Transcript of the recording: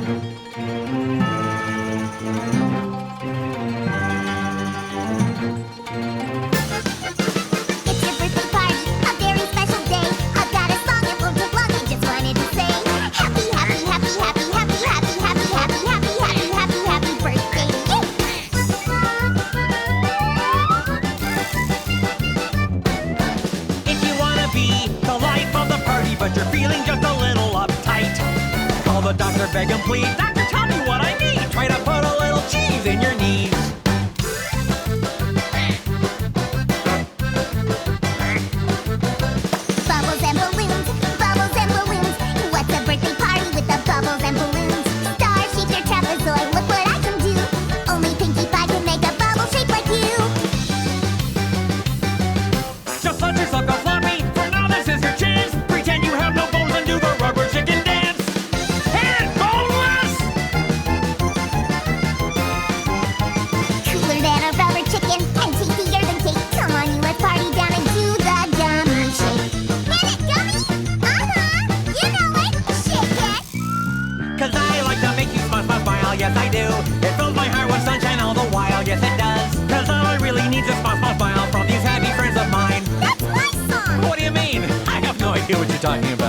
But you're feeling just a little uptight. Call the doctor, beg him please. Doctor, tell me what I need. Try to put a little cheese in your knees. Bubbles and balloons, bubbles and balloons. What's a birthday party with the bubbles and balloons? Star-shaped or trapezoid, look what I can do. Only Pinkie Pie can make a bubble shape like you. Just let yourself go floppy. For now, this is your chance. Pretend you have no bones and do the rubber chicken dance. And boneless! Cooler than a rubber chicken and tastier than cake. Come on, you, let's party down and do the gummy shake. Hit it, gummy! You know it. Shake it. 'Cause I like to make you smile, smile, smile. Yes, I do. It fills my heart with sunshine all the while. Yes, it does. 'Cause all I really need is smile, smile, smile from these happy friends of mine. That's my song. What do you mean? I have no idea what you're talking about.